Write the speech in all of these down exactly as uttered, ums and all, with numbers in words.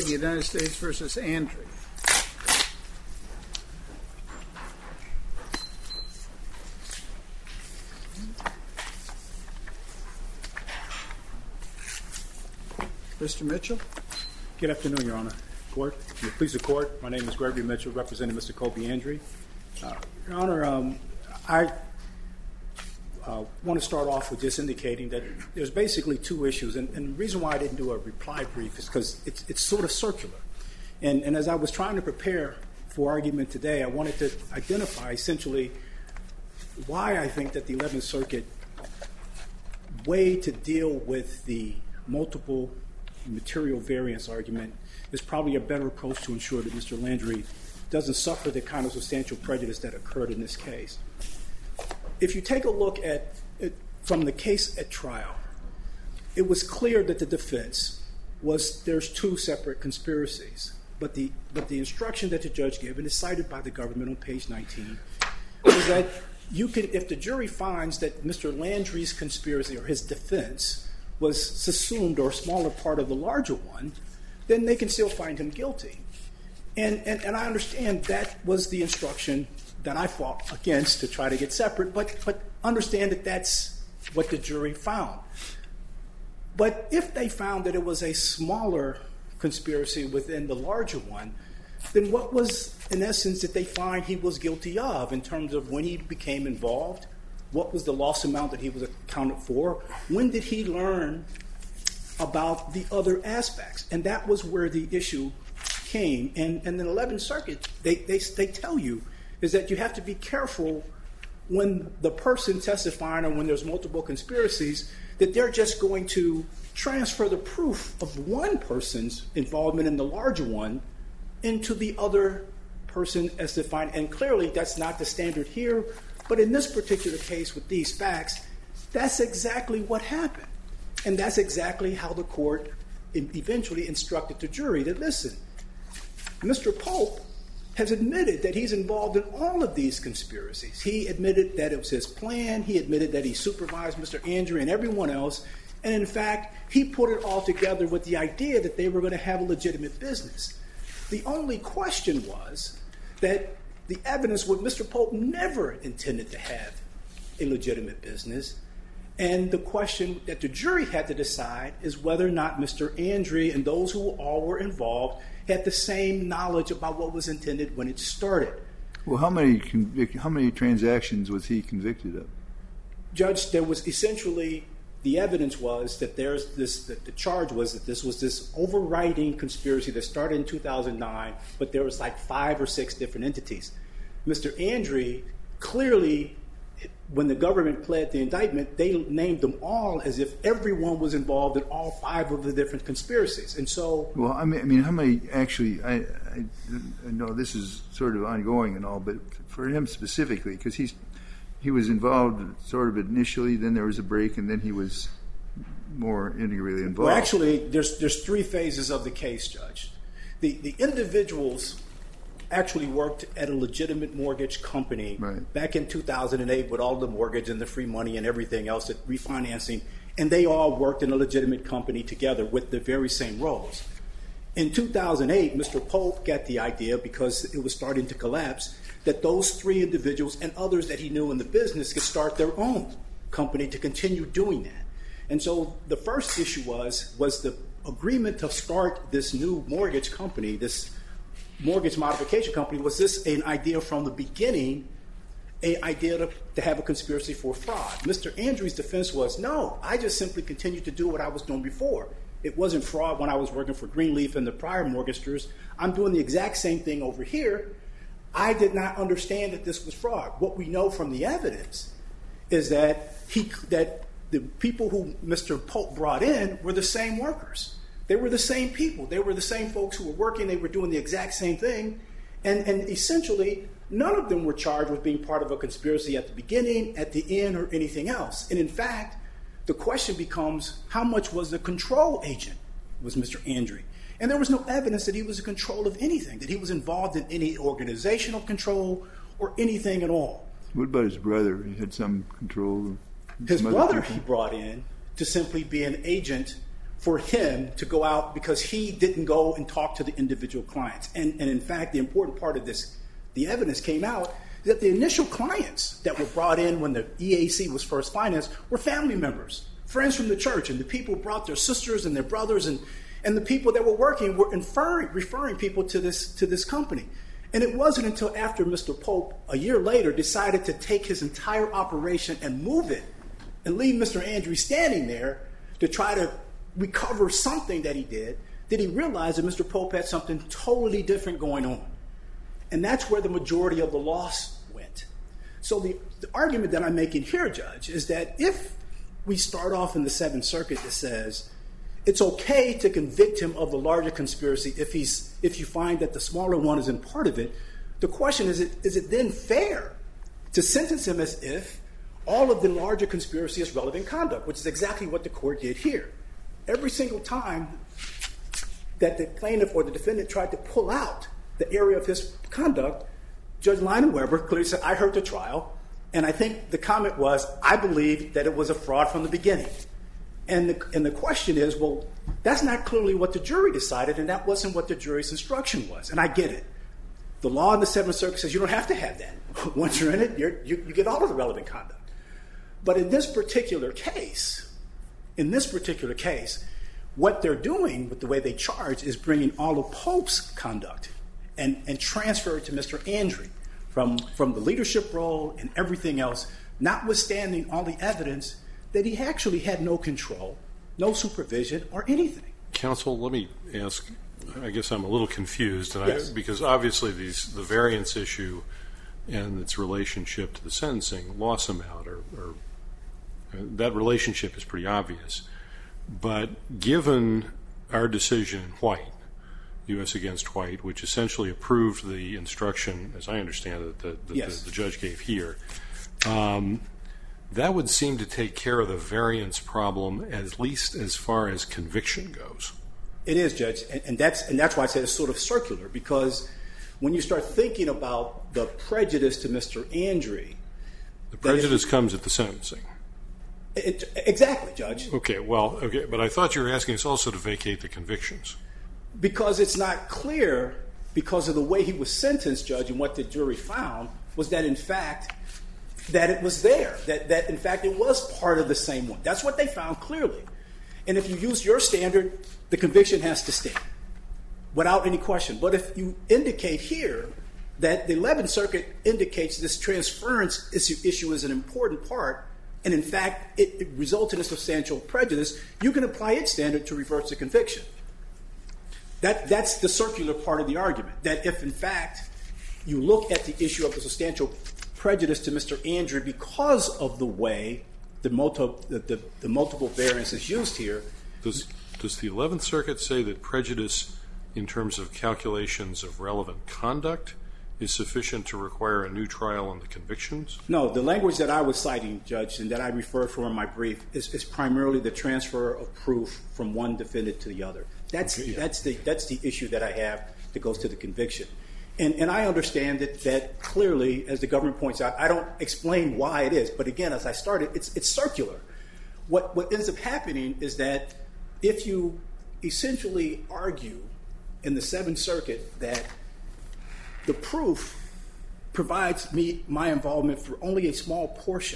Circuit, United States versus Andry. Mister Mitchell. Good afternoon, Your Honor. Court, please the court. My name is Gregory Mitchell, representing Mister Kobe Andry. Uh, Your Honor, um, I uh, want to start off with just indicating that there's basically two issues, and, and the reason why I didn't do a reply brief is because it's, it's sort of circular. And, and as I was trying to prepare for argument today, I wanted to identify essentially why I think that the eleventh Circuit way to deal with the multiple material variance argument is probably a better approach to ensure that Mister Landry doesn't suffer the kind of substantial prejudice that occurred in this case. If you take a look at it from the case at trial, it was clear that the defense was there's two separate conspiracies, but the but the instruction that the judge gave, and is cited by the government on page nineteen, was that you can, if the jury finds that Mister Landry's conspiracy or his defense was subsumed or a smaller part of the larger one, then they can still find him guilty. And, and and I understand that was the instruction that I fought against to try to get separate, but but understand that that's what the jury found. But if they found that it was a smaller conspiracy within the larger one, then what was, in essence, that they find he was guilty of in terms of when he became involved? What was the loss amount that he was accounted for? When did he learn about the other aspects? And that was where the issue came. And, and the eleventh Circuit, they, they, they tell you, is that you have to be careful when the person testifying or when there's multiple conspiracies, that they're just going to transfer the proof of one person's involvement in the larger one into the other person as defined. And clearly that's not the standard here. But in this particular case with these facts, that's exactly what happened. And that's exactly how the court eventually instructed the jury that, listen, Mister Pope has admitted that he's involved in all of these conspiracies. He admitted that it was his plan. He admitted that he supervised Mister Andry and everyone else. And in fact, he put it all together with the idea that they were going to have a legitimate business. The only question was that the evidence was Mister Pope never intended to have a legitimate business. And the question that the jury had to decide is whether or not Mister Andry and those who all were involved had the same knowledge about what was intended when it started. Well, how many convic- how many transactions was he convicted of? Judge, there was essentially, the evidence was that there's this, that the charge was that this was this overriding conspiracy that started in two thousand nine, but there was like five or six different entities. Mister Andry clearly, when the government pled the indictment, they named them all as if everyone was involved in all five of the different conspiracies. And so... Well, I mean, I mean how many actually, I, I, I know this is sort of ongoing and all, but for him specifically, because he's he was involved sort of initially, then there was a break, and then he was more integrally involved. Well, actually, there's there's three phases of the case, Judge. The the individuals actually worked at a legitimate mortgage company right. back in two thousand eight with all the mortgage and the free money and everything else, that refinancing, and they all worked in a legitimate company together with the very same roles. In two thousand eight, Mister Pope got the idea, because it was starting to collapse, that those three individuals and others that he knew in the business could start their own company to continue doing that. And so the first issue was, was the agreement to start this new mortgage company, this mortgage modification company, was this an idea from the beginning, an idea to, to have a conspiracy for fraud? Mister Andry's defense was, no, I just simply continued to do what I was doing before. It wasn't fraud when I was working for Greenleaf and the prior mortgagers. I'm doing the exact same thing over here. I did not understand that this was fraud. What we know from the evidence is that he that the people who Mister Pope brought in were the same workers. They were the same people. They were the same folks who were working. They were doing the exact same thing. And, and essentially, none of them were charged with being part of a conspiracy at the beginning, at the end, or anything else. And in fact, the question becomes, how much was the control agent was Mister Andry? And there was no evidence that he was in control of anything, that he was involved in any organizational control or anything at all. What about his brother? He had some control? His brother he brought in to simply be an agent for him to go out because he didn't go and talk to the individual clients. And, and in fact, the important part of this, the evidence came out that the initial clients that were brought in when the E A C was first financed were family members, friends from the church, and the people brought their sisters and their brothers, and, and the people that were working were inferring, referring people to this, to this company. And it wasn't until after Mister Pope, a year later, decided to take his entire operation and move it and leave Mister Andry standing there to try to recover something that he did, that he realized that Mister Pope had something totally different going on. And that's where the majority of the loss went. So the, the argument that I'm making here, Judge, is that if we start off in the Seventh Circuit that says it's okay to convict him of the larger conspiracy if he's if you find that the smaller one isn't part of it, the question is, it, is it then fair to sentence him as if all of the larger conspiracy is relevant conduct, which is exactly what the court did here. Every single time that the plaintiff or the defendant tried to pull out the area of his conduct, Judge Leinenweber clearly said, I heard the trial, and I think the comment was, I believe that it was a fraud from the beginning. And the, and the question is, well, that's not clearly what the jury decided, and that wasn't what the jury's instruction was. And I get it. The law in the Seventh Circuit says you don't have to have that. Once you're in it, you're, you, you get all of the relevant conduct. But in this particular case, in this particular case, what they're doing with the way they charge is bringing all of Pope's conduct and, and transfer it to Mister Andry from, from the leadership role and everything else, notwithstanding all the evidence that he actually had no control, no supervision, or anything. Counsel, let me ask, I guess I'm a little confused, and yes. I, because obviously these, the variance issue and its relationship to the sentencing loss amount, or, or that relationship is pretty obvious. But given our decision in White, U S against White, which essentially approved the instruction, as I understand it, that the, yes. the, the judge gave here, um, that would seem to take care of the variance problem, at least as far as conviction goes. It is, Judge, and, and that's and that's why I said it's sort of circular, because when you start thinking about the prejudice to Mister Andry, the prejudice comes at the sentencing. It, exactly, Judge. Okay, well, okay, but I thought you were asking us also to vacate the convictions. Because it's not clear, because of the way he was sentenced, Judge, and what the jury found, was that in fact, that it was there, that, that in fact it was part of the same one. That's what they found clearly. And if you use your standard, the conviction has to stand, without any question. But if you indicate here that the Eleventh Circuit indicates this transference issue, issue is an important part, and in fact it, it resulted in substantial prejudice, you can apply its standard to reverse the conviction. That, that's the circular part of the argument, that if in fact you look at the issue of the substantial prejudice to Mister Andry because of the way the, multi, the, the, the multiple variance is used here. Does, does the Eleventh Circuit say that prejudice in terms of calculations of relevant conduct is sufficient to require a new trial on the convictions? No, the language that I was citing, Judge, and that I referred to in my brief is, is primarily the transfer of proof from one defendant to the other. That's, okay, yeah. that's, the, that's the issue that I have that goes to the conviction. And, and I understand that, that clearly, as the government points out, I don't explain why it is. But again, as I started, it's, it's circular. What, what ends up happening is that if you essentially argue in the Seventh Circuit that the proof provides me my involvement for only a small portion,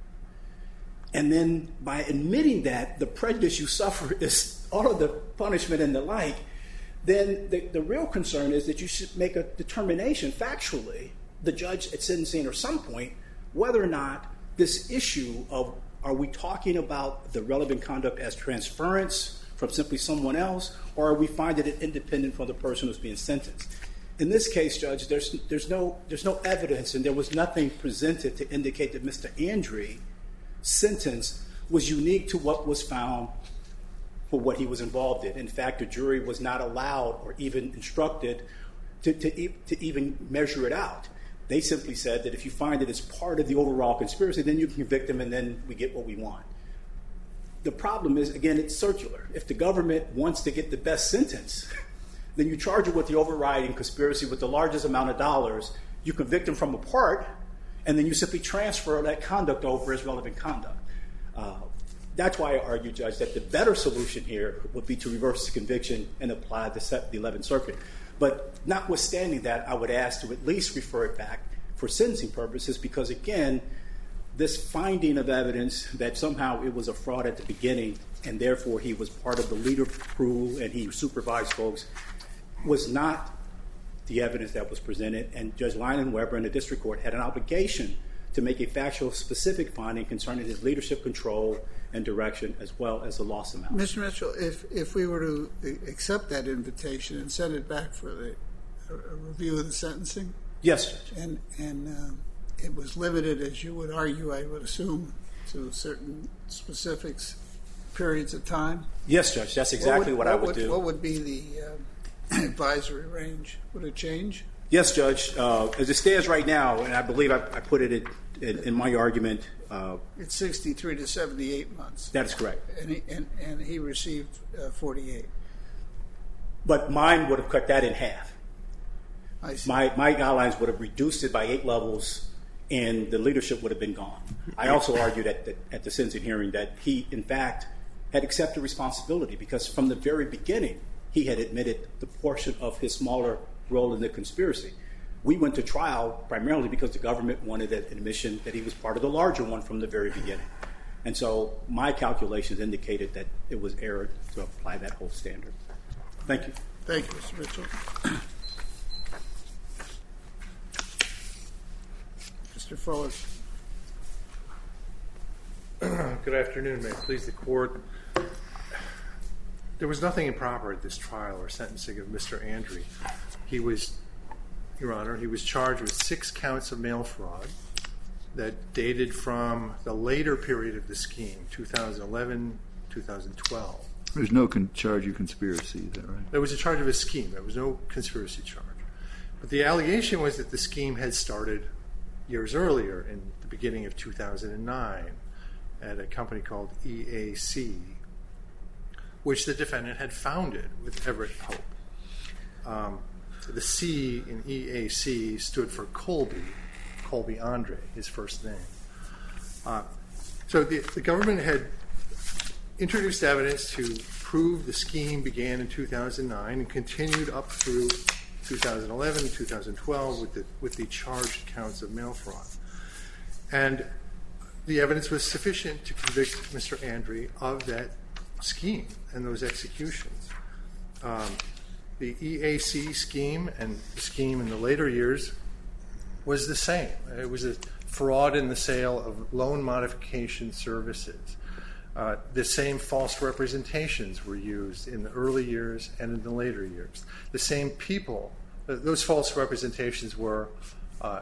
and then by admitting that the prejudice you suffer is all of the punishment and the like, then the, the real concern is that you should make a determination factually, the judge at sentencing or some point, whether or not this issue of are we talking about the relevant conduct as transference from simply someone else, or are we finding it independent from the person who's being sentenced? In this case, Judge, there's, there's, no, there's no evidence, and there was nothing presented to indicate that Mister Andry's sentence was unique to what was found for what he was involved in. In fact, the jury was not allowed or even instructed to, to, to even measure it out. They simply said that if you find that it's part of the overall conspiracy, then you can convict him and then we get what we want. The problem is, again, it's circular. If the government wants to get the best sentence, then you charge it with the overriding conspiracy with the largest amount of dollars, you convict him from a part, and then you simply transfer that conduct over as relevant conduct. Uh, that's why I argue, Judge, that the better solution here would be to reverse the conviction and apply the, the eleventh Circuit. But notwithstanding that, I would ask to at least refer it back for sentencing purposes because, again, this finding of evidence that somehow it was a fraud at the beginning and therefore he was part of the leader crew and he supervised folks was not the evidence that was presented. And Judge Lynon Weber in the district court had an obligation to make a factual specific finding concerning his leadership control and direction as well as the loss amount. Mister Mitchell, if, if we were to accept that invitation and send it back for the, a review of the sentencing? Yes, Judge. And, and um, it was limited, as you would argue, I would assume, to certain specifics, periods of time? Yes, Judge. That's exactly what, would, what, what I would, would do. What would be the uh, advisory range? Would it change? Yes, Judge. Uh, as it stands right now, and I believe I, I put it in, in, in my argument. Uh, it's sixty-three to seventy-eight months. That is correct. And he, and, and he received uh, forty-eight. But mine would have cut that in half. I see. My, my guidelines would have reduced it by eight levels, and the leadership would have been gone. I also argued at the, at the sentencing hearing that he, in fact, had accepted responsibility because from the very beginning, he had admitted the portion of his smaller role in the conspiracy. We went to trial primarily because the government wanted an admission that he was part of the larger one from the very beginning. And so my calculations indicated that it was error to apply that whole standard. Thank you. Thank you, Mister Mitchell. Mister Fuller. Good afternoon. May it please the court. There was nothing improper at this trial or sentencing of Mister Andry. He was, Your Honor, he was charged with six counts of mail fraud that dated from the later period of the scheme, two thousand eleven, two thousand twelve. There's no con- charge of conspiracy, is that right? There was a charge of a scheme. There was no conspiracy charge. But the allegation was that the scheme had started years earlier, in the beginning of two thousand nine, at a company called E A C, which the defendant had founded with Everett Pope. Um, the C in E A C stood for Colby, Colby Andre, his first name. Uh, so the, the government had introduced evidence to prove the scheme began in two thousand nine and continued up through two thousand eleven, two thousand twelve with the, with the charged counts of mail fraud. And the evidence was sufficient to convict Mister Andry of that scheme and those executions. Um, the E A C scheme and the scheme in the later years was the same. It was a fraud in the sale of loan modification services. Uh, the same false representations were used in the early years and in the later years. The same people, uh, those false representations were uh,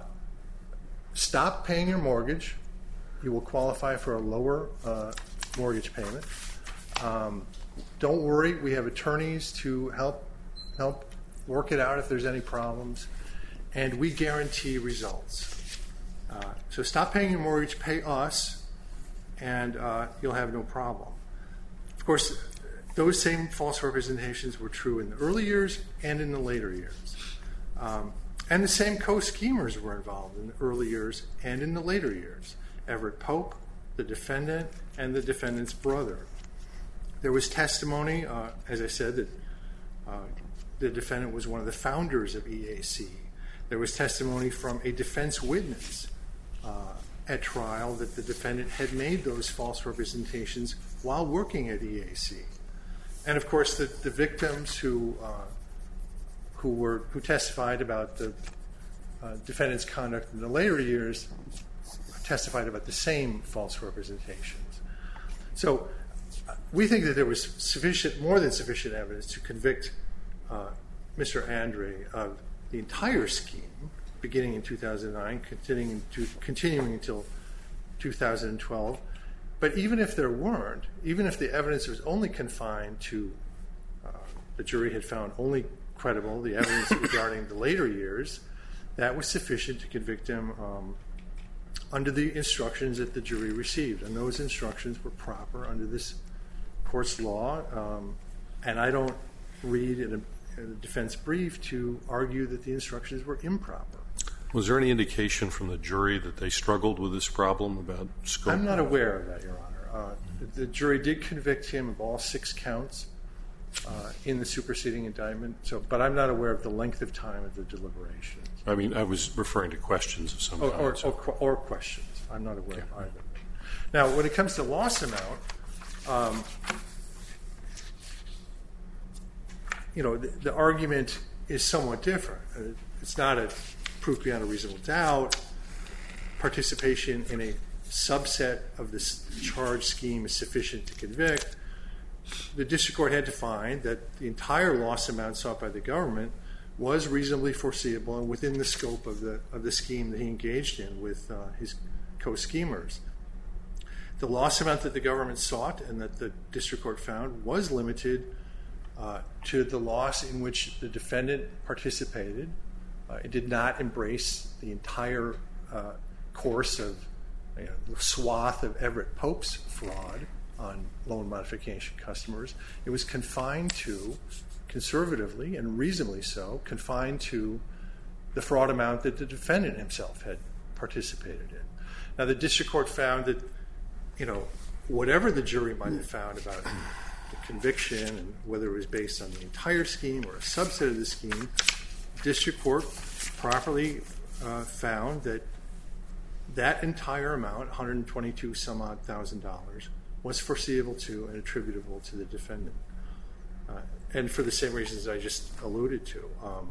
stop paying your mortgage, you will qualify for a lower uh, mortgage payment. Um, don't worry, we have attorneys to help help work it out if there's any problems, and we guarantee results. Uh, so stop paying your mortgage, pay us, and uh, you'll have no problem. Of course, those same false representations were true in the early years and in the later years. Um, and the same co-schemers were involved in the early years and in the later years. Everett Pope, the defendant, and the defendant's brother. There was testimony, uh, as I said, that uh, the defendant was one of the founders of E A C. There was testimony from a defense witness uh, at trial that the defendant had made those false representations while working at E A C. And of course, the, the victims who uh, who were who testified about the uh, defendant's conduct in the later years testified about the same false representations. So uh, we think that there was sufficient, more than sufficient evidence to convict uh, Mister Andry of the entire scheme, beginning in two thousand nine, continuing, to, continuing until two thousand twelve. But even if there weren't, even if the evidence was only confined to, uh, the jury had found only credible the evidence regarding the later years, that was sufficient to convict him um, under the instructions that the jury received. And those instructions were proper under this court's law. Um, and I don't read in a, in a defense brief to argue that the instructions were improper. Was there any indication from the jury that they struggled with this problem about scope? I'm not aware of that, Your Honor. Uh, the, the jury did convict him of all six counts uh, in the superseding indictment. So, but I'm not aware of the length of time of the deliberations. I mean, I was referring to questions of some Or, kind. or, so- or, or questions. I'm not aware of either. Now, when it comes to loss amount, um, you know, the, the argument is somewhat different. Uh, It's not a proof beyond a reasonable doubt. Participation in a subset of this charge scheme is sufficient to convict. The district court had to find that the entire loss amount sought by the government was reasonably foreseeable and within the scope of the of the scheme that he engaged in with uh, his co-schemers. The loss amount that the government sought and that the district court found was limited uh, to the loss in which the defendant participated. Uh, it did not embrace the entire uh, course of you know, the swath of Everett Pope's fraud on loan modification customers. It was confined to, conservatively and reasonably so, confined to the fraud amount that the defendant himself had participated in. Now, the district court found that, you know, whatever the jury might have found about the conviction and whether it was based on the entire scheme or a subset of the scheme, district court properly uh, found that that entire amount, one hundred twenty-two some odd thousand dollars, was foreseeable to and attributable to the defendant. Uh, and for the same reasons I just alluded to. Um,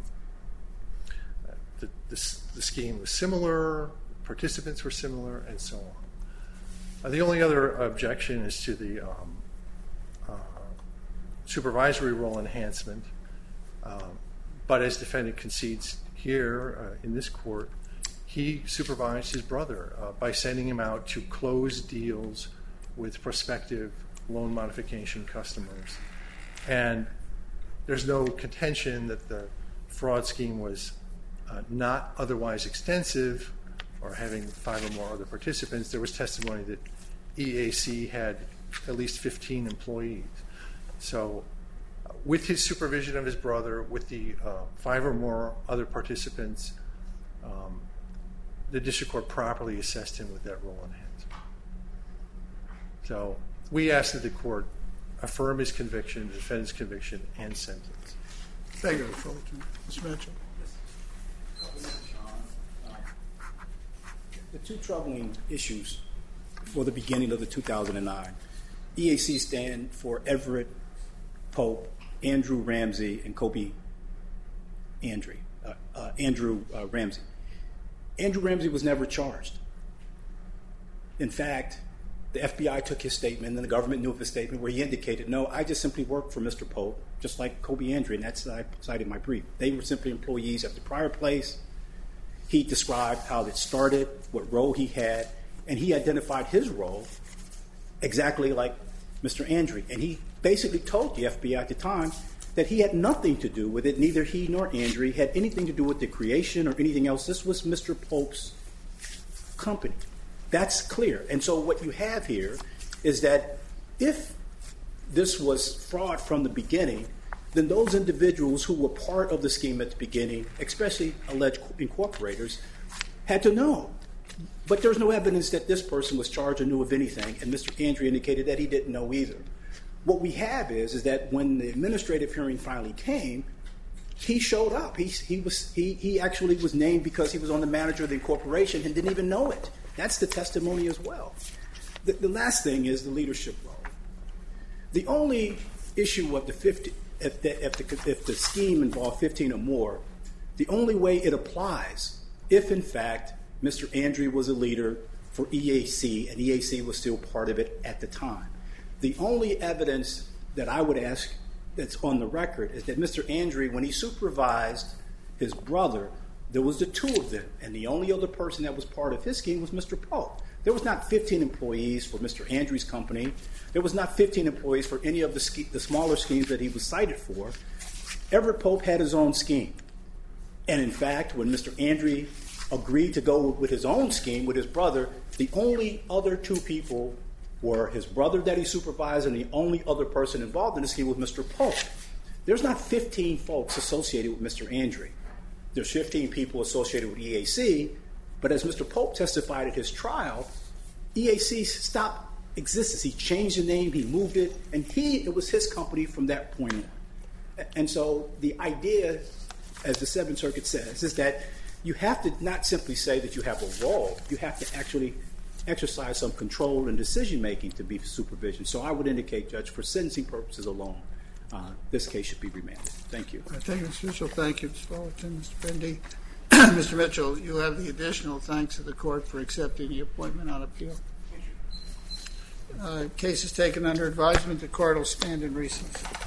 the, the, the scheme was similar, participants were similar, and so on. Uh, the only other objection is to the um, uh, supervisory role enhancement. Um, but as defendant concedes here uh, in this court, he supervised his brother uh, by sending him out to close deals with prospective loan modification customers. And there's no contention that the fraud scheme was uh, not otherwise extensive or having five or more other participants. There was testimony that E A C had at least fifteen employees. So uh, with his supervision of his brother, with the uh, five or more other participants, um, the district court properly assessed him with that role enhancement. So we ask that the court affirm his conviction, the defendant's conviction, and sentence. Thank you, Mister Fullerton. Mister Mitchell. The two troubling issues for the beginning of the two thousand nine, E A C stand for Everett Pope, Andrew Ramsey, and Kobe Andre, uh, uh, Andrew uh, Ramsey. Andrew Ramsey was never charged. In fact, the F B I took his statement, and the government knew of his statement, where he indicated, no, I just simply worked for Mister Pope, just like Kobe Andre, and that's I cited in my brief. They were simply employees at the prior place. He described how it started, what role he had, and he identified his role exactly like Mister Andre. And he basically told the F B I at the time that he had nothing to do with it. Neither he nor Andre had anything to do with the creation or anything else. This was Mister Pope's company. That's clear. And so what you have here is that if this was fraud from the beginning, then those individuals who were part of the scheme at the beginning, especially alleged incorporators, had to know. But there's no evidence that this person was charged or knew of anything, and Mister Andre indicated that he didn't know either. What we have is, is that when the administrative hearing finally came, he showed up. He, he, was, he, he actually was named because he was on the manager of the incorporation and didn't even know it. That's the testimony as well. The, the last thing is the leadership role. The only issue of the fifty, if the, if, the, if the scheme involved fifteen or more, the only way it applies, if in fact Mister Andre was a leader for E A C and E A C was still part of it at the time. The only evidence that I would ask that's on the record is that Mister Andre, when he supervised his brother, there was the two of them, and the only other person that was part of his scheme was Mister Pope. There was not fifteen employees for Mister Andre's company. There was not fifteen employees for any of the, ske- the smaller schemes that he was cited for. Everett Pope had his own scheme. And in fact, when Mister Andre agreed to go with his own scheme with his brother, the only other two people were his brother that he supervised, and the only other person involved in the scheme was Mister Pope. There's not fifteen folks associated with Mister Andre. There's fifteen people associated with E A C, but as Mister Pope testified at his trial, E A C stopped existence. He changed the name, he moved it, and he it was his company from that point on. And so the idea, as the Seventh Circuit says, is that you have to not simply say that you have a role, you have to actually exercise some control and decision-making to be supervision. So I would indicate, Judge, for sentencing purposes alone, uh, this case should be remanded. Thank you. Thank you, Mister Mitchell. Thank you, Mister Fullerton, Mister Bindi. Mister Mitchell, you have the additional thanks of the court for accepting the appointment on appeal. Uh, case is taken under advisement. The court will stand in recess.